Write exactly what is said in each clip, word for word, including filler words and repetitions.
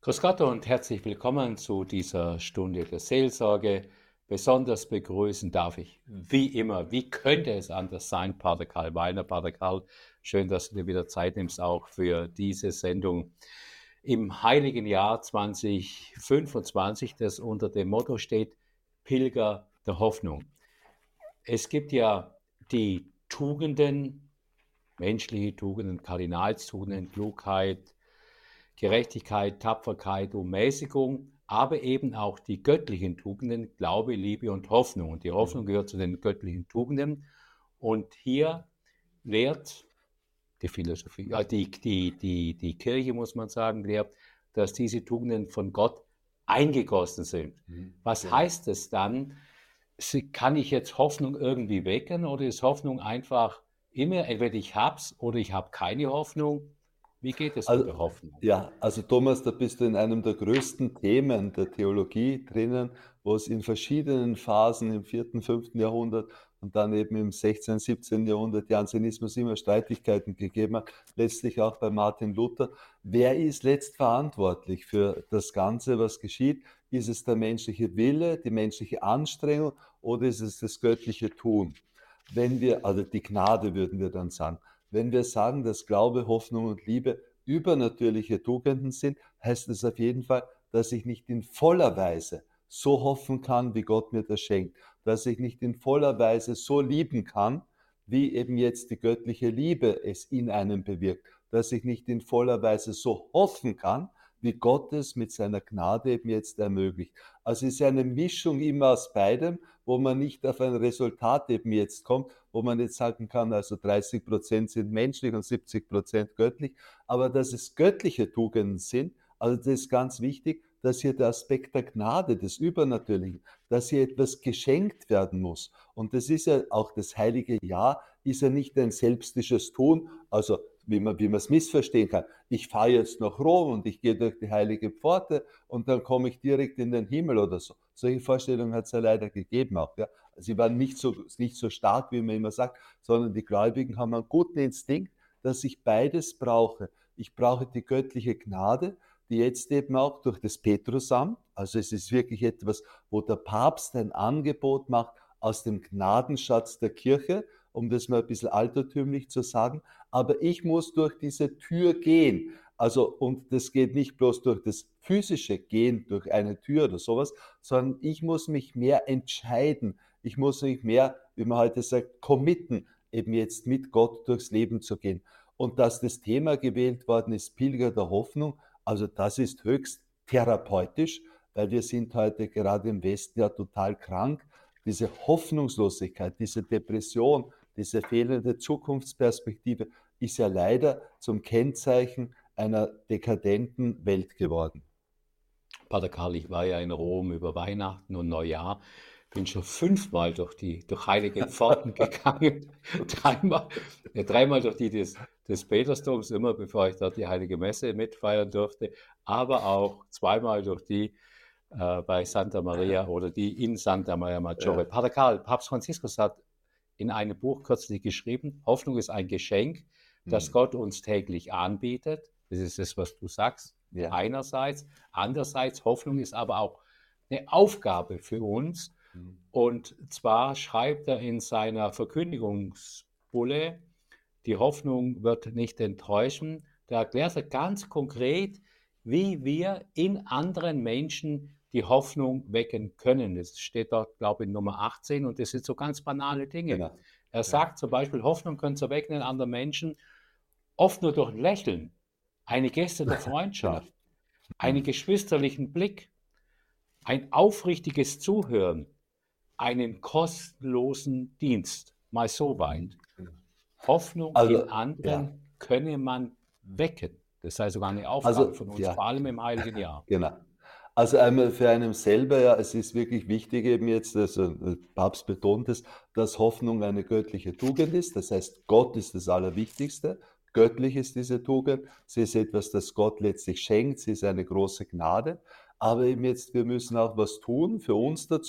Grüß Gott und herzlich willkommen zu dieser Stunde der Seelsorge. Besonders begrüßen darf ich, wie immer, wie könnte es anders sein, Pater Karl Weiner. Pater Karl, schön, dass du dir wieder Zeit nimmst, auch für diese Sendung im heiligen Jahr zwanzig fünfundzwanzig, das unter dem Motto steht, Pilger der Hoffnung. Es gibt ja die Tugenden, menschliche Tugenden, Kardinalstugenden, Klugheit, Gerechtigkeit, Tapferkeit und Mäßigung, aber eben auch die göttlichen Tugenden, Glaube, Liebe und Hoffnung. Und die Hoffnung Mhm. gehört zu den göttlichen Tugenden. Und hier lehrt die Philosophie, ja, die, die, die, die Kirche, muss man sagen, lehrt, dass diese Tugenden von Gott eingegossen sind. Mhm. Was Genau. heißt es dann? Kann ich jetzt Hoffnung irgendwie wecken oder ist Hoffnung einfach immer, entweder ich hab's oder ich habe keine Hoffnung? Wie geht es mit Also, der Hoffnung? ja, also Thomas, da bist du in einem der größten Themen der Theologie drinnen, wo es in verschiedenen Phasen im vierten, fünften Jahrhundert und dann eben im sechzehnten, siebzehnten Jahrhundert Jansenismus immer Streitigkeiten gegeben hat, letztlich auch bei Martin Luther. Wer ist letztverantwortlich für das Ganze, was geschieht? Ist es der menschliche Wille, die menschliche Anstrengung oder ist es das göttliche Tun? Wenn wir, also die Gnade würden wir dann sagen, wenn wir sagen, dass Glaube, Hoffnung und Liebe übernatürliche Tugenden sind, heißt es auf jeden Fall, dass ich nicht in voller Weise so hoffen kann, wie Gott mir das schenkt, dass ich nicht in voller Weise so lieben kann, wie eben jetzt die göttliche Liebe es in einem bewirkt, dass ich nicht in voller Weise so hoffen kann, wie Gott es mit seiner Gnade eben jetzt ermöglicht. Also es ist eine Mischung immer aus beidem, wo man nicht auf ein Resultat eben jetzt kommt, wo man jetzt sagen kann, also dreißig Prozent sind menschlich und siebzig Prozent göttlich, aber dass es göttliche Tugenden sind, also das ist ganz wichtig, dass hier der Aspekt der Gnade, des Übernatürlichen, dass hier etwas geschenkt werden muss. Und das ist ja auch das heilige Jahr, ist ja nicht ein selbstisches Tun, also wie man wie man es missverstehen kann. Ich fahre jetzt nach Rom und ich gehe durch die heilige Pforte und dann komme ich direkt in den Himmel oder so. Solche Vorstellungen hat es ja leider gegeben auch. Ja. Sie waren nicht so, nicht so stark, wie man immer sagt, sondern die Gläubigen haben einen guten Instinkt, dass ich beides brauche. Ich brauche die göttliche Gnade, die jetzt eben auch durch das Petrusamt, also es ist wirklich etwas, wo der Papst ein Angebot macht aus dem Gnadenschatz der Kirche, um das mal ein bisschen altertümlich zu sagen, aber ich muss durch diese Tür gehen. Also, und das geht nicht bloß durch das physische Gehen durch eine Tür oder sowas, sondern ich muss mich mehr entscheiden. Ich muss mich mehr, wie man heute sagt, committen, eben jetzt mit Gott durchs Leben zu gehen. Und dass das Thema gewählt worden ist, Pilger der Hoffnung, also das ist höchst therapeutisch, weil wir sind heute gerade im Westen ja total krank. Diese Hoffnungslosigkeit, diese Depression, diese fehlende Zukunftsperspektive ist ja leider zum Kennzeichen einer dekadenten Welt geworden. Pater Karl, ich war ja in Rom über Weihnachten und Neujahr, bin schon fünfmal durch die durch heilige Pforten gegangen, dreimal, ja, dreimal durch die des, des Petersdoms, immer bevor ich dort die heilige Messe mitfeiern durfte, aber auch zweimal durch die äh, bei Santa Maria oder die in Santa Maria Maggiore. Ja. Pater Karl, Papst Franziskus hat in einem Buch kürzlich geschrieben, Hoffnung ist ein Geschenk, das Hm. Gott uns täglich anbietet. Das ist das, was du sagst, Ja. einerseits. Andererseits, Hoffnung ist aber auch eine Aufgabe für uns. Hm. Und zwar schreibt er in seiner Verkündigungsbulle, die Hoffnung wird nicht enttäuschen. Da erklärt er ganz konkret, wie wir in anderen Menschen die Hoffnung wecken können. Das steht dort, glaube ich, in Nummer achtzehn und das sind so ganz banale Dinge. Genau. Er Ja. sagt zum Beispiel, Hoffnung können zu wecken in anderen Menschen, oft nur durch ein Lächeln, eine Geste der Genau. Freundschaft, einen Hm. geschwisterlichen Blick, ein aufrichtiges Zuhören, einen kostenlosen Dienst. Mal so Hm. weit. Genau. Hoffnung in Also, ja. anderen könne man wecken. Das sei sogar eine Aufgabe Also, von uns, ja. vor allem im heiligen Jahr. Genau. Also einmal für einen selber, ja, es ist wirklich wichtig eben jetzt, also der Papst betont es, dass Hoffnung eine göttliche Tugend ist. Das heißt, Gott ist das Allerwichtigste. Göttlich ist diese Tugend. Sie ist etwas, das Gott letztlich schenkt. Sie ist eine große Gnade. Aber eben jetzt, wir müssen auch was tun für uns dazu.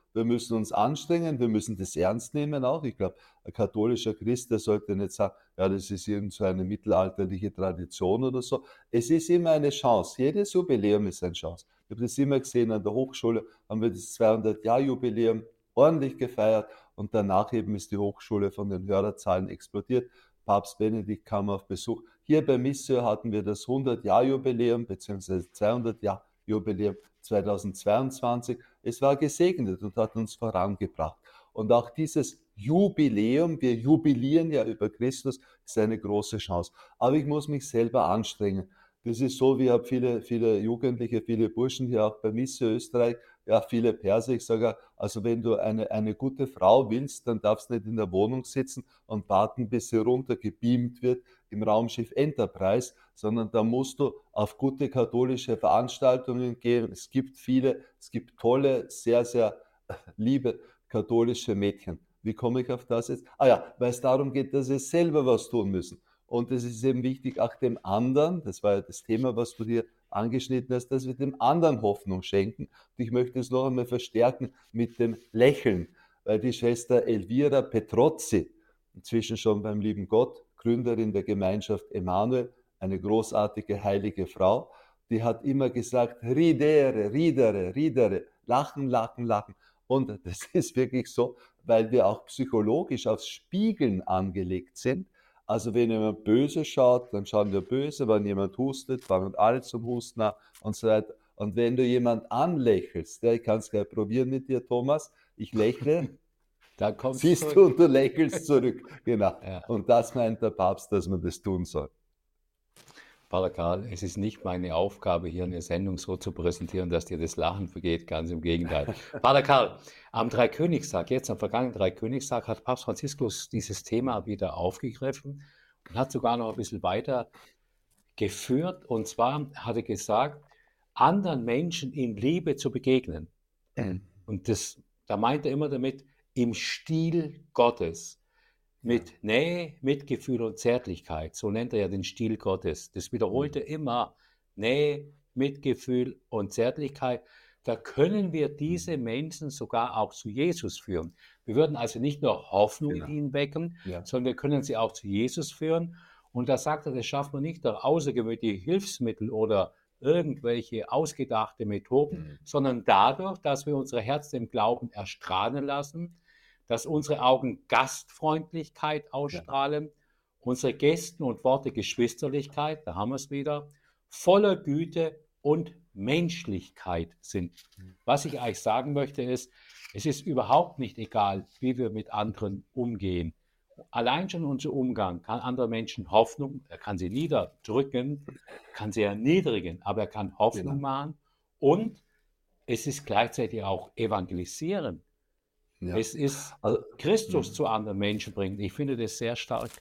Wir müssen uns anstrengen, wir müssen das ernst nehmen auch. Ich glaube, ein katholischer Christ, der sollte nicht sagen, ja, das ist irgend so eine mittelalterliche Tradition oder so. Es ist immer eine Chance. Jedes Jubiläum ist eine Chance. Ich habe das immer gesehen, an der Hochschule haben wir das zweihundert-Jahr-Jubiläum ordentlich gefeiert und danach eben ist die Hochschule von den Hörerzahlen explodiert. Papst Benedikt kam auf Besuch. Hier bei Missio hatten wir das hundert-Jahr-Jubiläum bzw. zweihundert-Jahr-Jubiläum zweitausendzweiundzwanzig. Es war gesegnet und hat uns vorangebracht. Und auch dieses Jubiläum, wir jubilieren ja über Christus, ist eine große Chance. Aber ich muss mich selber anstrengen. Das ist so, wir haben viele, viele Jugendliche, viele Burschen hier auch bei Missio Österreich, ja, viele Perser. Ich sage, also wenn du eine, eine gute Frau willst, dann darfst du nicht in der Wohnung sitzen und warten, bis sie runtergebeamt wird im Raumschiff Enterprise, sondern da musst du auf gute katholische Veranstaltungen gehen. Es gibt viele, es gibt tolle, sehr, sehr liebe katholische Mädchen. Wie komme ich auf das jetzt? Ah ja, weil es darum geht, dass sie selber was tun müssen. Und es ist eben wichtig, auch dem anderen, das war ja das Thema, was du hier angeschnitten hast, dass wir dem anderen Hoffnung schenken. Und ich möchte es noch einmal verstärken mit dem Lächeln, weil die Schwester Elvira Petrozzi, inzwischen schon beim lieben Gott, Gründerin der Gemeinschaft Emanuel, eine großartige heilige Frau, die hat immer gesagt, ridere, ridere, ridere, lachen, lachen, lachen. Und das ist wirklich so, weil wir auch psychologisch aufs Spiegeln angelegt sind. Also wenn jemand böse schaut, dann schauen wir böse. Wenn jemand hustet, fangen alle zum Husten an und so weiter. Und wenn du jemand anlächelst, ja, ich kann es gleich probieren mit dir, Thomas, ich lächle, Da kommt's siehst du, zurück. und du lächelst zurück. Genau. Ja. Und das meint der Papst, dass man das tun soll. Pater Karl, es ist nicht meine Aufgabe, hier eine Sendung so zu präsentieren, dass dir das Lachen vergeht, ganz im Gegenteil. Pater Karl, am Dreikönigstag, jetzt am vergangenen Dreikönigstag, hat Papst Franziskus dieses Thema wieder aufgegriffen und hat sogar noch ein bisschen weiter geführt. Und zwar hat er gesagt, anderen Menschen in Liebe zu begegnen. Und das, da meint er immer damit, im Stil Gottes. Mit Nähe, Mitgefühl und Zärtlichkeit, so nennt er ja den Stil Gottes. Das wiederholt er immer. Nähe, Mitgefühl und Zärtlichkeit. Da können wir diese Menschen sogar auch zu Jesus führen. Wir würden also nicht nur Hoffnung Genau. in ihnen wecken, Ja. sondern wir können sie auch zu Jesus führen. Und da sagt er, das schafft man nicht durch außergewöhnliche Hilfsmittel oder irgendwelche ausgedachte Methoden, Mhm. sondern dadurch, dass wir unsere Herzen im Glauben erstrahlen lassen, dass unsere Augen Gastfreundlichkeit ausstrahlen, unsere Gesten und Worte Geschwisterlichkeit, da haben wir es wieder, voller Güte und Menschlichkeit sind. Was ich eigentlich sagen möchte ist, es ist überhaupt nicht egal, wie wir mit anderen umgehen. Allein schon unser Umgang kann anderen Menschen Hoffnung, er kann sie niederdrücken, kann sie erniedrigen, aber er kann Hoffnung Genau. machen und es ist gleichzeitig auch evangelisieren. Ja. Es ist Also, Christus mhm. zu anderen Menschen bringen. Ich finde das sehr stark.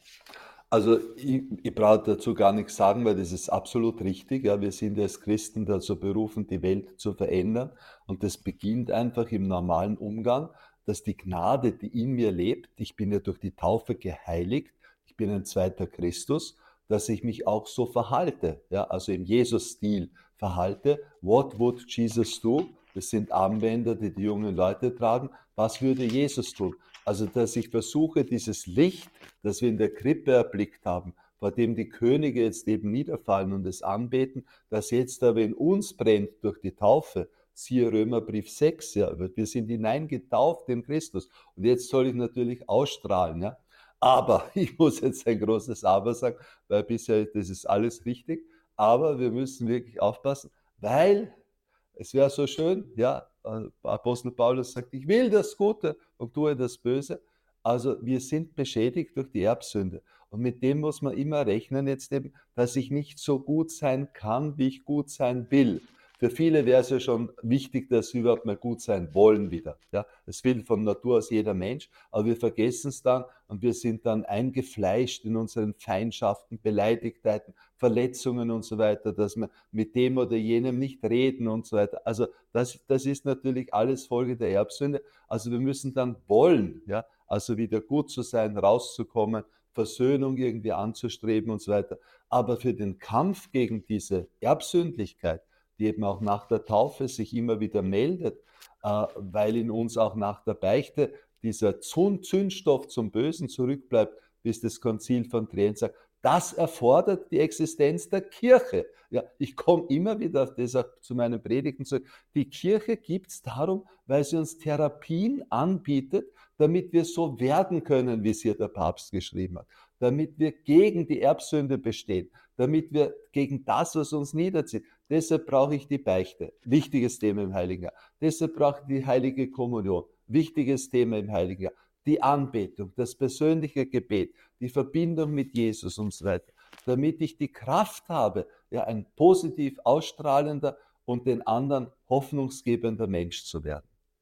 Also ich, ich brauche dazu gar nichts sagen, weil das ist absolut richtig. Ja, wir sind als Christen dazu berufen, die Welt zu verändern. Und das beginnt einfach im normalen Umgang, dass die Gnade, die in mir lebt, ich bin ja durch die Taufe geheiligt, ich bin ein zweiter Christus, dass ich mich auch so verhalte, ja, also im Jesus-Stil verhalte. What would Jesus do? Das sind Armbänder, die die jungen Leute tragen. Was würde Jesus tun? Also, dass ich versuche, dieses Licht, das wir in der Krippe erblickt haben, vor dem die Könige jetzt eben niederfallen und es anbeten, das jetzt aber in uns brennt durch die Taufe. Siehe Römerbrief sechs, ja, wir sind hineingetauft in Christus. Und jetzt soll ich natürlich ausstrahlen, ja. Aber, ich muss jetzt ein großes Aber sagen, weil bisher, das ist alles richtig, aber wir müssen wirklich aufpassen, weil es wäre so schön, ja, Apostel Paulus sagt, ich will das Gute und tue das Böse. Also wir sind beschädigt durch die Erbsünde. Und mit dem muss man immer rechnen jetzt eben, dass ich nicht so gut sein kann, wie ich gut sein will. Für viele wäre es ja schon wichtig, dass sie überhaupt mal gut sein wollen wieder. Ja, das will von Natur aus jeder Mensch, aber wir vergessen es dann und wir sind dann eingefleischt in unseren Feindschaften, Beleidigtheiten, Verletzungen und so weiter, dass wir mit dem oder jenem nicht reden und so weiter. Also das, das ist natürlich alles Folge der Erbsünde. Also wir müssen dann wollen, ja, also wieder gut zu sein, rauszukommen, Versöhnung irgendwie anzustreben und so weiter. Aber für den Kampf gegen diese Erbsündlichkeit, die eben auch nach der Taufe sich immer wieder meldet, äh, weil in uns auch nach der Beichte dieser Zünd Zündstoff zum Bösen zurückbleibt, bis das Konzil von Trient sagt, das erfordert die Existenz der Kirche. Ja, ich komme immer wieder auf das auch zu meinen Predigten zurück. Die Kirche gibt es darum, weil sie uns Therapien anbietet, damit wir so werden können, wie es hier der Papst geschrieben hat, damit wir gegen die Erbsünde bestehen, damit wir gegen das, was uns niederzieht. Deshalb brauche ich die Beichte, wichtiges Thema im Heiligen Jahr. Deshalb brauche ich die heilige Kommunion, wichtiges Thema im Heiligen Jahr. Die Anbetung, das persönliche Gebet, die Verbindung mit Jesus und so weiter, damit ich die Kraft habe, ja, ein positiv ausstrahlender und den anderen hoffnungsgebender Mensch zu werden.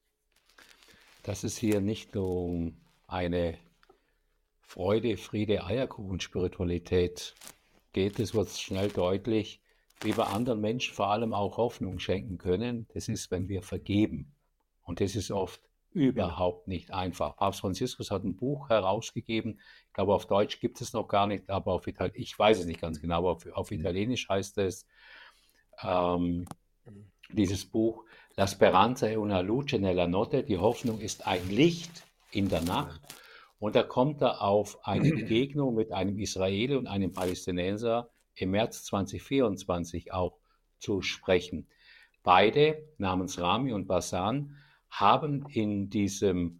Dass es hier nicht nur um eine Freude, Friede, Eierkuchen-Spiritualität geht, es wird schnell deutlich, wie wir anderen Menschen vor allem auch Hoffnung schenken können. Das ist, wenn wir vergeben. Und das ist oft überhaupt nicht einfach. Papst Franziskus hat ein Buch herausgegeben, ich glaube auf Deutsch gibt es noch gar nicht, aber auf Italienisch, ich weiß es nicht ganz genau, aber auf, auf Italienisch heißt es, ähm, dieses Buch, La speranza è una luce nella notte, die Hoffnung ist ein Licht in der Nacht. Und da kommt er auf eine Begegnung mit einem Israeli und einem Palästinenser im März zweitausendvierundzwanzig auch zu sprechen. Beide, namens Rami und Bassan, haben in diesem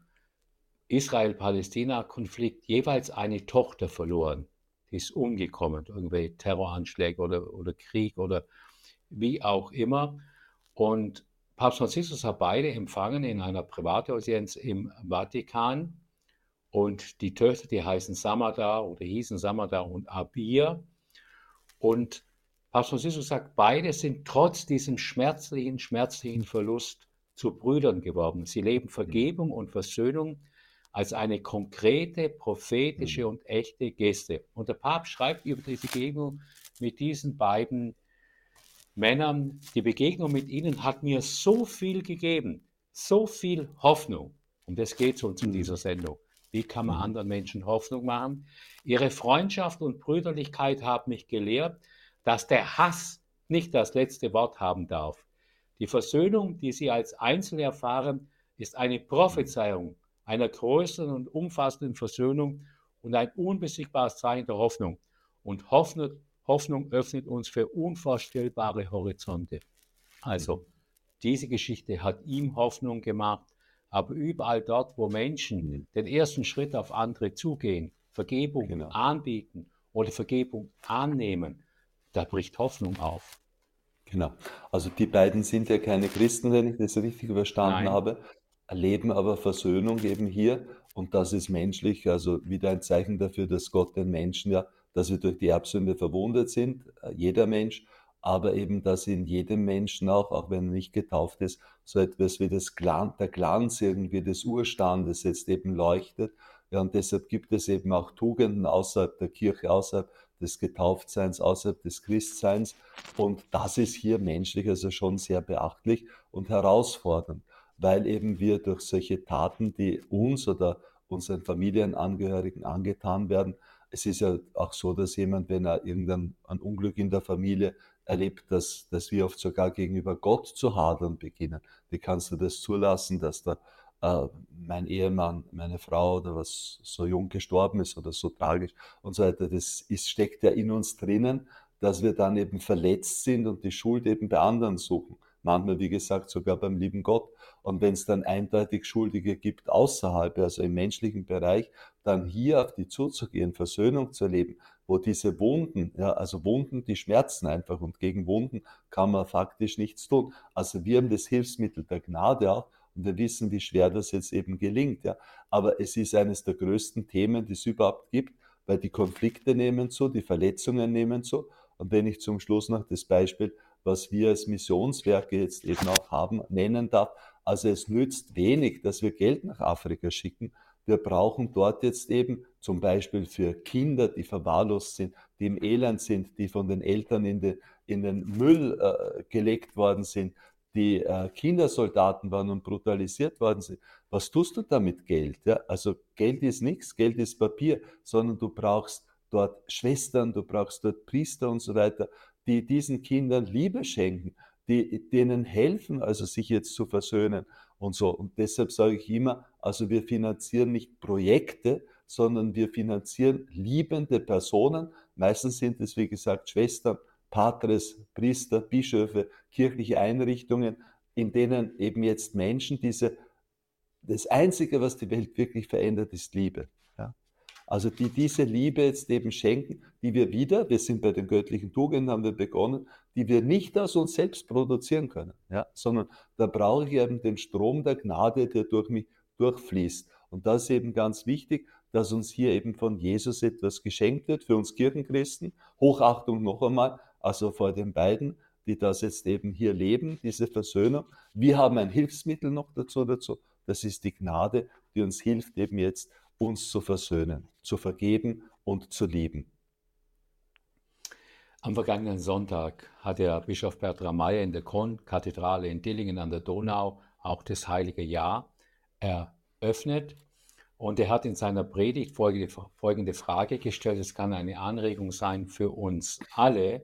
Israel-Palästina-Konflikt jeweils eine Tochter verloren. Die ist umgekommen, irgendwelche Terroranschläge oder, oder Krieg oder wie auch immer. Und Papst Franziskus hat beide empfangen in einer Privataudienz im Vatikan. Und die Töchter, die heißen Samada oder hießen Samada und Abir. Und Papst Franziskus sagt, beide sind trotz diesem schmerzlichen, schmerzlichen Verlust zu Brüdern geworden. Sie leben Vergebung und Versöhnung als eine konkrete, prophetische und echte Geste. Und der Papst schreibt über diese Begegnung mit diesen beiden Männern, die Begegnung mit ihnen hat mir so viel gegeben, so viel Hoffnung. Um das geht es uns in dieser Sendung. Wie kann man anderen Menschen Hoffnung machen? Ihre Freundschaft und Brüderlichkeit haben mich gelehrt, dass der Hass nicht das letzte Wort haben darf. Die Versöhnung, die sie als Einzelne erfahren, ist eine Prophezeiung einer größeren und umfassenden Versöhnung und ein unbesiegbares Zeichen der Hoffnung. Und Hoffnung, Hoffnung öffnet uns für unvorstellbare Horizonte. Also, diese Geschichte hat ihm Hoffnung gemacht, aber überall dort, wo Menschen den ersten Schritt auf andere zugehen, Vergebung genau. anbieten oder Vergebung annehmen, da bricht Hoffnung auf. Genau. Also die beiden sind ja keine Christen, wenn ich das richtig verstanden Nein. habe, erleben aber Versöhnung eben hier und das ist menschlich, also wieder ein Zeichen dafür, dass Gott den Menschen ja, dass wir durch die Erbsünde verwundet sind, jeder Mensch, aber eben, dass in jedem Menschen auch, auch wenn er nicht getauft ist, so etwas wie das Glanz, der Glanz irgendwie des Urstandes jetzt eben leuchtet. Ja, und deshalb gibt es eben auch Tugenden außerhalb der Kirche, außerhalb des Getauftseins, außerhalb des Christseins. Und das ist hier menschlich also schon sehr beachtlich und herausfordernd, weil eben wir durch solche Taten, die uns oder unseren Familienangehörigen angetan werden, es ist ja auch so, dass jemand, wenn er irgendein ein Unglück in der Familie erlebt, dass, dass wir oft sogar gegenüber Gott zu hadern beginnen. Wie kannst du das zulassen, dass da äh, mein Ehemann, meine Frau oder was so jung gestorben ist oder so tragisch und so weiter. Das ist, steckt ja in uns drinnen, dass wir dann eben verletzt sind und die Schuld eben bei anderen suchen. Manchmal, wie gesagt, sogar beim lieben Gott. Und wenn es dann eindeutig Schuldige gibt außerhalb, also im menschlichen Bereich, dann hier auf die zuzugehen, Versöhnung zu erleben, wo diese Wunden, ja, also Wunden, die schmerzen einfach und gegen Wunden kann man faktisch nichts tun. Also wir haben das Hilfsmittel der Gnade auch und wir wissen, wie schwer das jetzt eben gelingt. Ja. Aber es ist eines der größten Themen, die es überhaupt gibt, weil die Konflikte nehmen zu, die Verletzungen nehmen zu. Und wenn ich zum Schluss noch das Beispiel, was wir als Missionswerke jetzt eben auch haben, nennen darf, also es nützt wenig, dass wir Geld nach Afrika schicken. Wir brauchen dort jetzt eben zum Beispiel für Kinder, die verwahrlost sind, die im Elend sind, die von den Eltern in den, in den Müll äh, gelegt worden sind, die äh, Kindersoldaten waren und brutalisiert worden sind. Was tust du da mit Geld? Ja? Also Geld ist nichts, Geld ist Papier, sondern du brauchst dort Schwestern, du brauchst dort Priester und so weiter, die diesen Kindern Liebe schenken, die denen helfen, also sich jetzt zu versöhnen und so. Und deshalb sage ich immer, also wir finanzieren nicht Projekte, sondern wir finanzieren liebende Personen. Meistens sind es, wie gesagt, Schwestern, Patres, Priester, Bischöfe, kirchliche Einrichtungen, in denen eben jetzt Menschen diese, das Einzige, was die Welt wirklich verändert, ist Liebe. Ja? Also die diese Liebe jetzt eben schenken, die wir wieder, wir sind bei den göttlichen Tugenden, haben wir begonnen, die wir nicht aus uns selbst produzieren können, ja? Sondern da brauche ich eben den Strom der Gnade, der durch mich durchfließt. Und das ist eben ganz wichtig, dass uns hier eben von Jesus etwas geschenkt wird, für uns Kirchenchristen. Hochachtung noch einmal, also vor den beiden, die das jetzt eben hier leben, diese Versöhnung. Wir haben ein Hilfsmittel noch dazu, dazu. Das ist die Gnade, die uns hilft, eben jetzt uns zu versöhnen, zu vergeben und zu lieben. Am vergangenen Sonntag hat der Bischof Bertram Meyer in der Kronkathedrale in Dillingen an der Donau auch das Heilige Jahr eröffnet. Und er hat in seiner Predigt folgende, folgende Frage gestellt. Es kann eine Anregung sein für uns alle,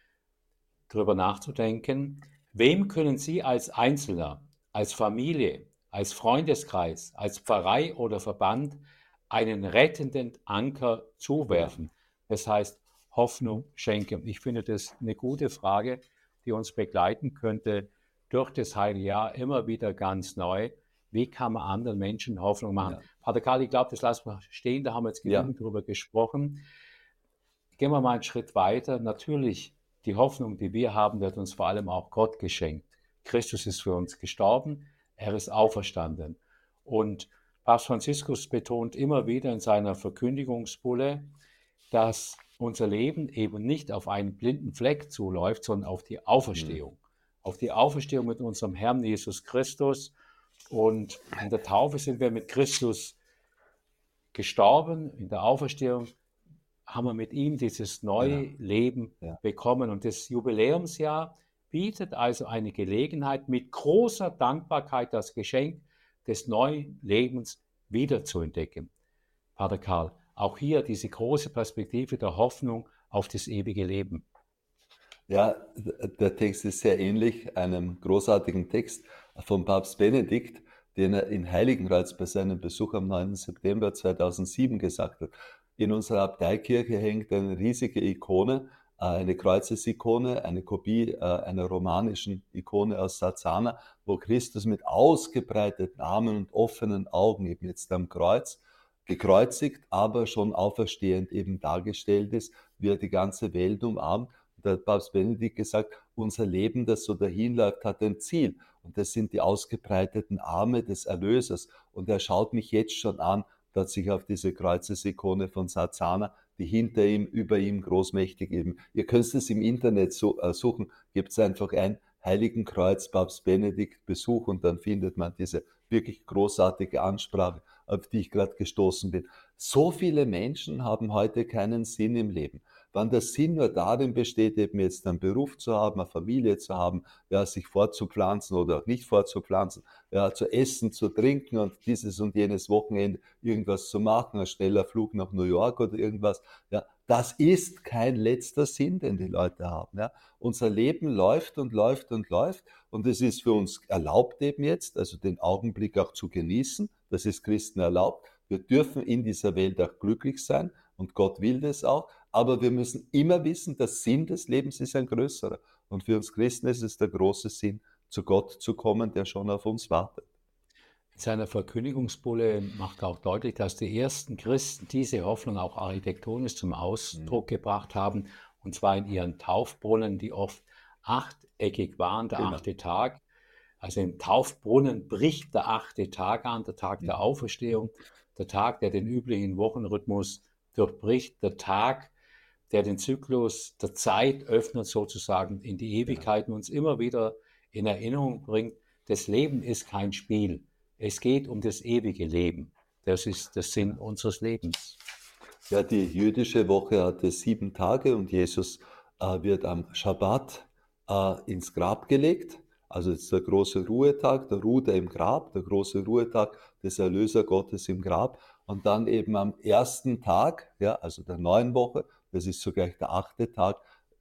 darüber nachzudenken, wem können Sie als Einzelner, als Familie, als Freundeskreis, als Pfarrei oder Verband einen rettenden Anker zuwerfen? Das heißt, Hoffnung schenken. Ich finde das eine gute Frage, die uns begleiten könnte durch das Heilige Jahr immer wieder ganz neu. Wie kann man anderen Menschen Hoffnung machen? Ja. Pater Karl, ich glaube, das lassen wir stehen, da haben wir jetzt genügend ja. drüber gesprochen. Gehen wir mal einen Schritt weiter. Natürlich, die Hoffnung, die wir haben, wird uns vor allem auch Gott geschenkt. Christus ist für uns gestorben, er ist auferstanden. Und Papst Franziskus betont immer wieder in seiner Verkündigungsbulle, dass unser Leben eben nicht auf einen blinden Fleck zuläuft, sondern auf die Auferstehung. Mhm. Auf die Auferstehung mit unserem Herrn Jesus Christus. Und in der Taufe sind wir mit Christus gestorben. In der Auferstehung haben wir mit ihm dieses neue ja. Leben ja. bekommen. Und das Jubiläumsjahr bietet also eine Gelegenheit, mit großer Dankbarkeit das Geschenk des neuen Lebens wiederzuentdecken. Pater Karl, auch hier diese große Perspektive der Hoffnung auf das ewige Leben. Ja, der Text ist sehr ähnlich einem großartigen Text von Papst Benedikt, den er in Heiligenkreuz bei seinem Besuch am neunten September zweitausendsieben gesagt hat. In unserer Abteikirche hängt eine riesige Ikone, eine Kreuzesikone, eine Kopie einer romanischen Ikone aus Sarzana, wo Christus mit ausgebreiteten Armen und offenen Augen eben jetzt am Kreuz gekreuzigt, aber schon auferstehend eben dargestellt ist, wie er die ganze Welt umarmt. Und da hat Papst Benedikt gesagt, unser Leben, das so dahinläuft, hat ein Ziel. Und das sind die ausgebreiteten Arme des Erlösers. Und er schaut mich jetzt schon an, dass sich auf diese Kreuzesikone von Sarzana, die hinter ihm, über ihm großmächtig eben. Ihr könnt es im Internet so, äh, suchen, gebt es einfach ein, Heiligenkreuz, Papst Benedikt, Besuch, und dann findet man diese wirklich großartige Ansprache, auf die ich gerade gestoßen bin. So viele Menschen haben heute keinen Sinn im Leben. Wenn der Sinn nur darin besteht, eben jetzt einen Beruf zu haben, eine Familie zu haben, ja, sich fortzupflanzen oder auch nicht fortzupflanzen, ja, zu essen, zu trinken und dieses und jenes Wochenende irgendwas zu machen, ein schneller Flug nach New York oder irgendwas, ja, das ist kein letzter Sinn, den die Leute haben. Ja. Unser Leben läuft und läuft und läuft, und es ist für uns erlaubt eben jetzt, also den Augenblick auch zu genießen, das ist Christen erlaubt. Wir dürfen in dieser Welt auch glücklich sein, und Gott will das auch, aber wir müssen immer wissen, der Sinn des Lebens ist ein größerer, und für uns Christen ist es der große Sinn, zu Gott zu kommen, der schon auf uns wartet. In seiner Verkündigungsbulle macht er auch deutlich, dass die ersten Christen diese Hoffnung auch architektonisch zum Ausdruck mhm. gebracht haben, und zwar in ihren Taufbrunnen, die oft achteckig waren, der genau. achte Tag. Also im Taufbrunnen bricht der achte Tag an, der Tag mhm. der Auferstehung, der Tag, der den üblichen Wochenrhythmus durchbricht, der Tag, der den Zyklus der Zeit öffnet, sozusagen in die Ewigkeit, und uns immer wieder in Erinnerung bringt, das Leben ist kein Spiel. Es geht um das ewige Leben. Das ist der Sinn unseres Lebens. Ja, die jüdische Woche hatte sieben Tage, und Jesus äh, wird am Schabbat äh, ins Grab gelegt. Also es ist der große Ruhetag, der ruht er im Grab, der große Ruhetag des Erlöser Gottes im Grab. Und dann eben am ersten Tag, ja, also der neuen Woche, das ist zugleich der achte Tag,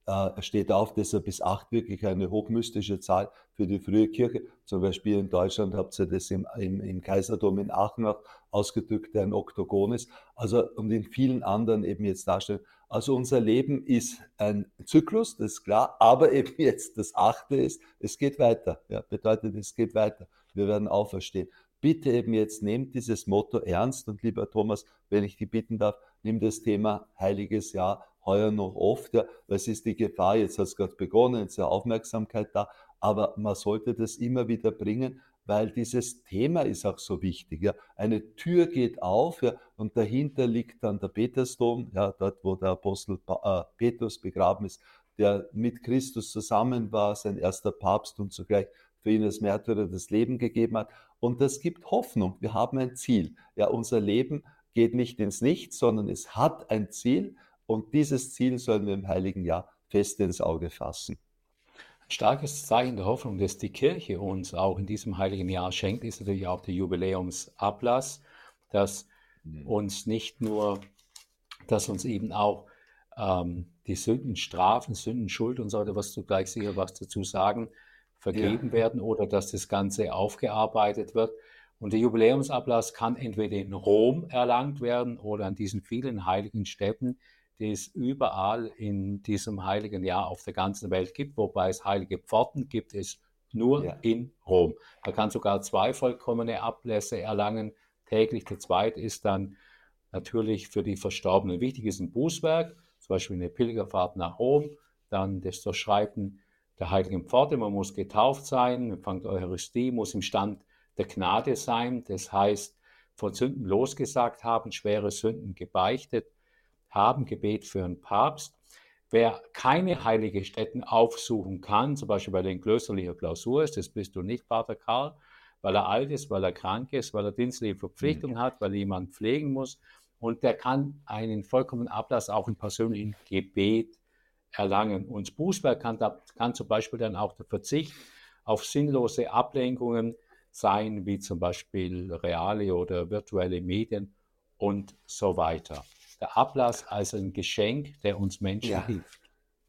äh, steht auf, deshalb ist acht wirklich eine hochmystische Zahl für die frühe Kirche. Zum Beispiel in Deutschland habt ihr das im, im, im Kaiserdom in Aachen auch ausgedrückt, der ein Oktogon ist. Also und in vielen anderen eben jetzt darstellen. Also unser Leben ist ein Zyklus, das ist klar, aber eben jetzt das achte ist, es geht weiter. Ja, bedeutet, es geht weiter. Wir werden auferstehen. Bitte eben jetzt nehmt dieses Motto ernst und lieber Thomas, wenn ich dich bitten darf, nimm das Thema Heiliges Jahr heuer noch oft, ja, was ist die Gefahr, jetzt hat es gerade begonnen, jetzt ist ja Aufmerksamkeit da, aber man sollte das immer wieder bringen, weil dieses Thema ist auch so wichtig. Ja. Eine Tür geht auf, ja, und dahinter liegt dann der Petersdom, ja, dort wo der Apostel pa äh, Petrus begraben ist, der mit Christus zusammen war, sein erster Papst und zugleich für ihn als Märtyrer das Leben gegeben hat. Und das gibt Hoffnung. Wir haben ein Ziel. Ja, unser Leben geht nicht ins Nichts, sondern es hat ein Ziel. Und dieses Ziel sollen wir im Heiligen Jahr fest ins Auge fassen. Ein starkes Zeichen der Hoffnung, das die Kirche uns auch in diesem heiligen Jahr schenkt, ist natürlich auch der Jubiläumsablass, dass uns nicht nur, dass uns eben auch ähm, die Sündenstrafen, Sündenschuld und so weiter, was du gleich sicher was dazu sagen, vergeben Ja. werden oder dass das Ganze aufgearbeitet wird. Und der Jubiläumsablass kann entweder in Rom erlangt werden oder an diesen vielen heiligen Stätten, die es überall in diesem heiligen Jahr auf der ganzen Welt gibt, wobei es heilige Pforten gibt es nur Ja. in Rom. Man kann sogar zwei vollkommene Ablässe erlangen täglich. Der zweite ist dann natürlich für die Verstorbenen wichtig, ist ein Bußwerk, zum Beispiel eine Pilgerfahrt nach Rom, dann das Durchschreiten der heiligen Pforte, man muss getauft sein, empfangt Eucharistie, muss im Stand der Gnade sein, das heißt, von Sünden losgesagt haben, schwere Sünden gebeichtet haben, Gebet für einen Papst. Wer keine heilige Stätten aufsuchen kann, zum Beispiel bei den klösterlichen Klausur ist, das bist du nicht, Pater Karl, weil er alt ist, weil er krank ist, weil er dienstliche Verpflichtungen mhm. hat, weil er jemanden pflegen muss. Und der kann einen vollkommenen Ablass auch im persönlichen Gebet erlangen. Und das Bußwerk kann, kann zum Beispiel dann auch der Verzicht auf sinnlose Ablenkungen sein, wie zum Beispiel reale oder virtuelle Medien und so weiter. Der Ablass als ein Geschenk, der uns Menschen Ja. hilft.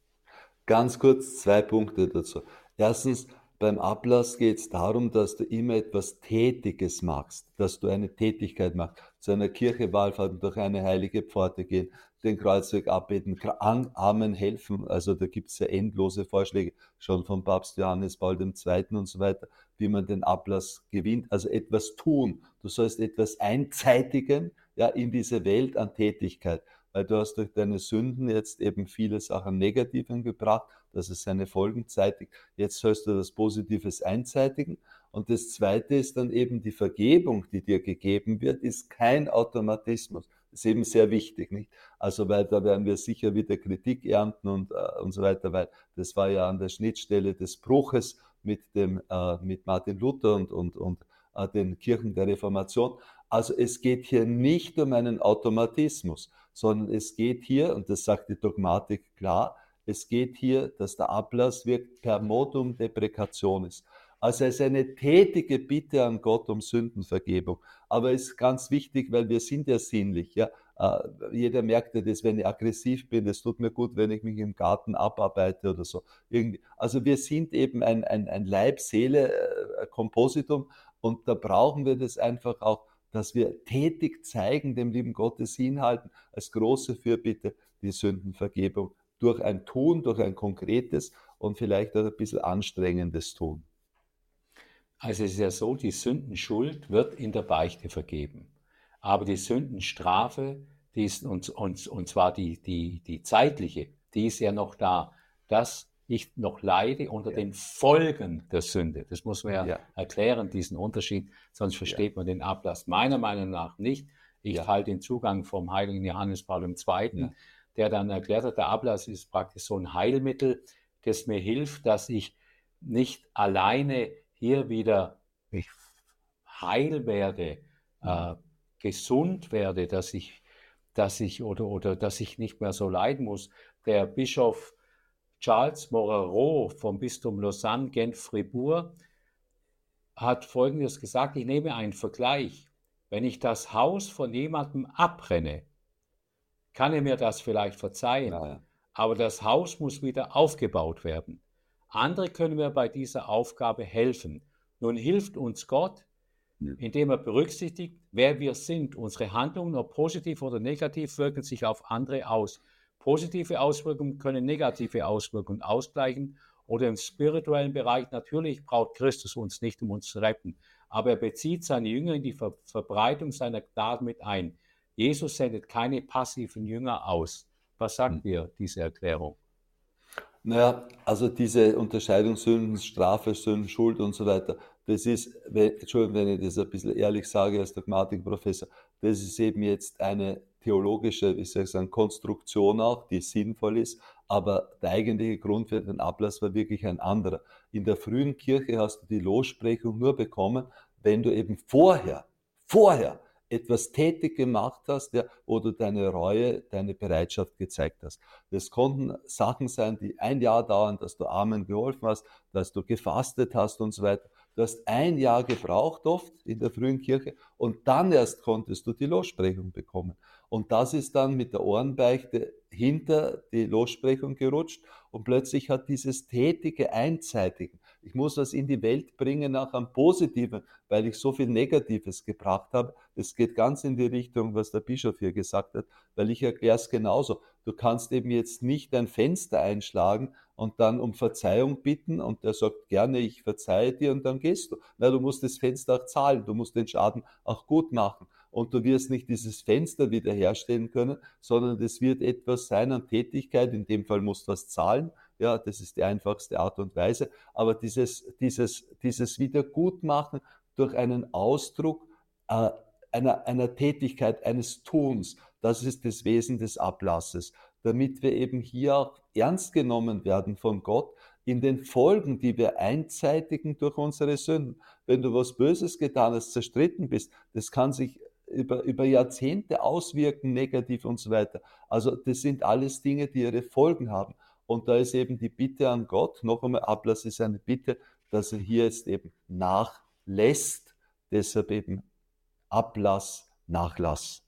Ganz kurz zwei Punkte dazu. Erstens, beim Ablass geht es darum, dass du immer etwas Tätiges machst, dass du eine Tätigkeit machst. Zu einer Kirche wallfahrten, durch eine heilige Pforte gehen, den Kreuzweg abbeten, Armen helfen. Also da gibt es ja endlose Vorschläge, schon von Papst Johannes Paul der Zweite und so weiter, wie man den Ablass gewinnt. Also etwas tun. Du sollst etwas einzeitigen, ja, in diese Welt an Tätigkeit. Weil du hast durch deine Sünden jetzt eben viele Sachen Negativen gebracht, das ist seine Folgen zeitig. Jetzt sollst du das Positives einzeitigen. Und das Zweite ist dann eben die Vergebung, die dir gegeben wird, ist kein Automatismus. Das ist eben sehr wichtig, nicht? Also, weil da werden wir sicher wieder Kritik ernten und, äh, und so weiter, weil das war ja an der Schnittstelle des Bruches mit dem, äh, mit Martin Luther und, und, und äh, den Kirchen der Reformation. Also es geht hier nicht um einen Automatismus, sondern es geht hier, und das sagt die Dogmatik klar, es geht hier, dass der Ablass wirkt per modum deprecationis. Also es ist eine tätige Bitte an Gott um Sündenvergebung. Aber es ist ganz wichtig, weil wir sind ja sinnlich. Ja? Äh, jeder merkt ja das, wenn ich aggressiv bin, es tut mir gut, wenn ich mich im Garten abarbeite oder so. Irgendwie. Also wir sind eben ein, ein, ein Leib-Seele-Kompositum und da brauchen wir das einfach auch, dass wir tätig zeigen, dem lieben Gottes hinhalten, als große Fürbitte die Sündenvergebung durch ein Tun, durch ein konkretes und vielleicht auch ein bisschen anstrengendes Tun. Also es ist ja so, die Sündenschuld wird in der Beichte vergeben. Aber die Sündenstrafe, die ist, und, und, und zwar die, die, die zeitliche, die ist ja noch da, dass ich noch leide unter Ja. den Folgen der Sünde. Das muss man ja, Ja. erklären, diesen Unterschied, sonst versteht Ja. man den Ablass meiner Meinung nach nicht. Ich Ja. teile den Zugang vom heiligen Johannes Paul der Zweite, Ja. der dann erklärt hat, der Ablass ist praktisch so ein Heilmittel, das mir hilft, dass ich nicht alleine hier wieder ich heil werde, äh, gesund werde, dass ich, dass ich oder, oder dass ich nicht mehr so leiden muss. Der Bischof Charles Moreau vom Bistum Lausanne, Genf, Fribourg hat Folgendes gesagt, ich nehme einen Vergleich. Wenn ich das Haus von jemandem abbrenne, kann er mir das vielleicht verzeihen. Ja, ja. aber das Haus muss wieder aufgebaut werden. Andere können mir bei dieser Aufgabe helfen. Nun hilft uns Gott, indem er berücksichtigt, wer wir sind. Unsere Handlungen, ob positiv oder negativ, wirken sich auf andere aus. Positive Auswirkungen können negative Auswirkungen ausgleichen oder im spirituellen Bereich. Natürlich braucht Christus uns nicht, um uns zu retten, aber er bezieht seine Jünger in die Ver Verbreitung seiner Gnade mit ein. Jesus sendet keine passiven Jünger aus. Was sagt dir diese Erklärung? Naja, also diese Unterscheidung Sünden, Strafe, Sünden, Schuld und so weiter, das ist, wenn, Entschuldigung, wenn ich das ein bisschen ehrlich sage als Dogmatikprofessor, das ist eben jetzt eine theologische, wie soll ich sagen, Konstruktion auch, die sinnvoll ist, aber der eigentliche Grund für den Ablass war wirklich ein anderer. In der frühen Kirche hast du die Lossprechung nur bekommen, wenn du eben vorher, vorher etwas tätig gemacht hast, ja, wo du deine Reue, deine Bereitschaft gezeigt hast. Das konnten Sachen sein, die ein Jahr dauern, dass du Armen geholfen hast, dass du gefastet hast und so weiter. Du hast ein Jahr gebraucht oft in der frühen Kirche und dann erst konntest du die Lossprechung bekommen. Und das ist dann mit der Ohrenbeichte hinter die Lossprechung gerutscht und plötzlich hat dieses tätige Einzeitigen, ich muss was in die Welt bringen, auch am Positiven, weil ich so viel Negatives gebracht habe. Das geht ganz in die Richtung, was der Bischof hier gesagt hat, weil ich erkläre es genauso. Du kannst eben jetzt nicht ein Fenster einschlagen und dann um Verzeihung bitten und der sagt gerne, ich verzeihe dir und dann gehst du. Na, du musst das Fenster auch zahlen, du musst den Schaden auch gut machen und du wirst nicht dieses Fenster wiederherstellen können, sondern das wird etwas sein an Tätigkeit, in dem Fall musst du was zahlen, ja, das ist die einfachste Art und Weise, aber dieses, dieses, dieses Wiedergutmachen durch einen Ausdruck äh, einer, einer Tätigkeit, eines Tuns, das ist das Wesen des Ablasses, damit wir eben hier auch ernst genommen werden von Gott in den Folgen, die wir einzeitigen durch unsere Sünden. Wenn du was Böses getan hast, zerstritten bist, das kann sich über, über Jahrzehnte auswirken, negativ und so weiter. Also das sind alles Dinge, die ihre Folgen haben. Und da ist eben die Bitte an Gott, noch einmal, Ablass ist eine Bitte, dass er hier jetzt eben nachlässt, deshalb eben Ablass, Nachlass.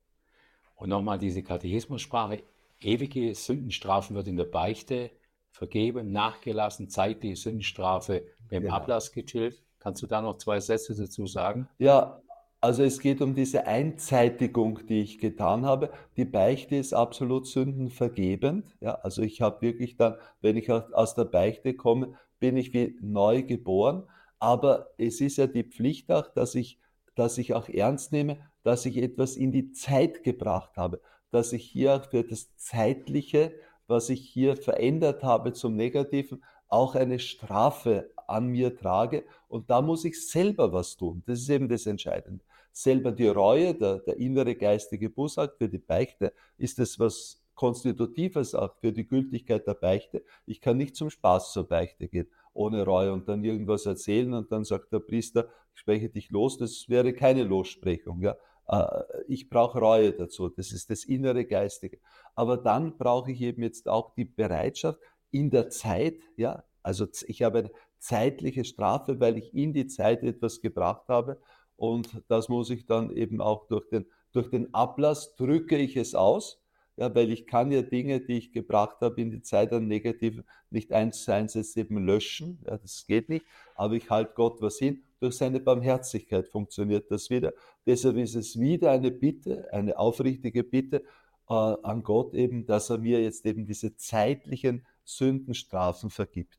Und nochmal diese Katechismussprache, ewige Sündenstrafen wird in der Beichte vergeben, nachgelassen, zeitliche Sündenstrafe beim Genau. Ablass getilgt. Kannst du da noch zwei Sätze dazu sagen? Ja, also es geht um diese Einzeitigung, die ich getan habe. Die Beichte ist absolut sündenvergebend. Ja, also ich habe wirklich dann, wenn ich aus der Beichte komme, bin ich wie neu geboren. Aber es ist ja die Pflicht auch, dass ich, dass ich auch ernst nehme, dass ich etwas in die Zeit gebracht habe, dass ich hier auch für das Zeitliche, was ich hier verändert habe zum Negativen, auch eine Strafe an mir trage. Und da muss ich selber was tun. Das ist eben das Entscheidende. Selber die Reue, der, der innere geistige Bußakt für die Beichte, ist es was Konstitutives auch für die Gültigkeit der Beichte. Ich kann nicht zum Spaß zur Beichte gehen, ohne Reue und dann irgendwas erzählen und dann sagt der Priester, ich spreche dich los. Das wäre keine Lossprechung. Ja? Ich brauche Reue dazu. Das ist das innere Geistige. Aber dann brauche ich eben jetzt auch die Bereitschaft, in der Zeit, ja, also ich habe eine zeitliche Strafe, weil ich in die Zeit etwas gebracht habe und das muss ich dann eben auch durch den, durch den Ablass drücke ich es aus, ja, weil ich kann ja Dinge, die ich gebracht habe in die Zeit an Negativen, nicht eins zu eins jetzt eben löschen, ja, das geht nicht, aber ich halte Gott was hin, durch seine Barmherzigkeit funktioniert das wieder. Deshalb ist es wieder eine Bitte, eine aufrichtige Bitte äh, an Gott eben, dass er mir jetzt eben diese zeitlichen Sündenstrafen vergibt.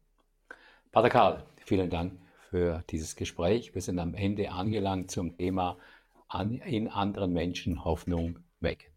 Pater Karl, vielen Dank für dieses Gespräch. Wir sind am Ende angelangt zum Thema an, in anderen Menschen Hoffnung wecken.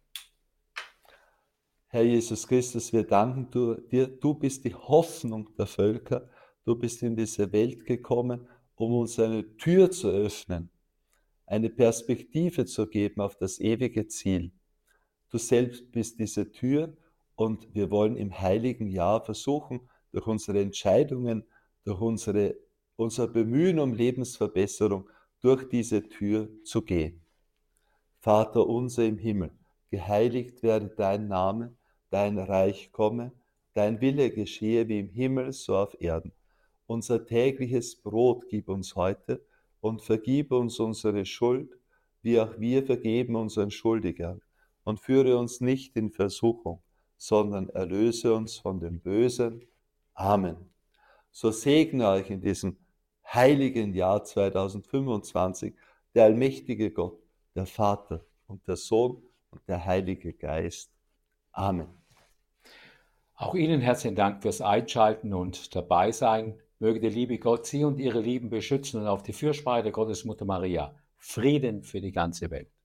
Herr Jesus Christus, wir danken du, dir, du bist die Hoffnung der Völker, du bist in diese Welt gekommen, um uns eine Tür zu öffnen, eine Perspektive zu geben auf das ewige Ziel. Du selbst bist diese Tür und wir wollen im heiligen Jahr versuchen, durch unsere Entscheidungen, durch unsere, unser Bemühen um Lebensverbesserung, durch diese Tür zu gehen. Vater unser im Himmel, geheiligt werde dein Name, dein Reich komme, dein Wille geschehe wie im Himmel, so auf Erden. Unser tägliches Brot gib uns heute und vergib uns unsere Schuld, wie auch wir vergeben unseren Schuldigern. Und führe uns nicht in Versuchung, sondern erlöse uns von dem Bösen. Amen. So segne euch in diesem heiligen Jahr zweitausendfünfundzwanzig der allmächtige Gott, der Vater und der Sohn und der Heilige Geist. Amen. Auch Ihnen herzlichen Dank fürs Einschalten und dabei sein. Möge der liebe Gott Sie und Ihre Lieben beschützen und auf die Fürsprache der Gottesmutter Maria. Frieden für die ganze Welt.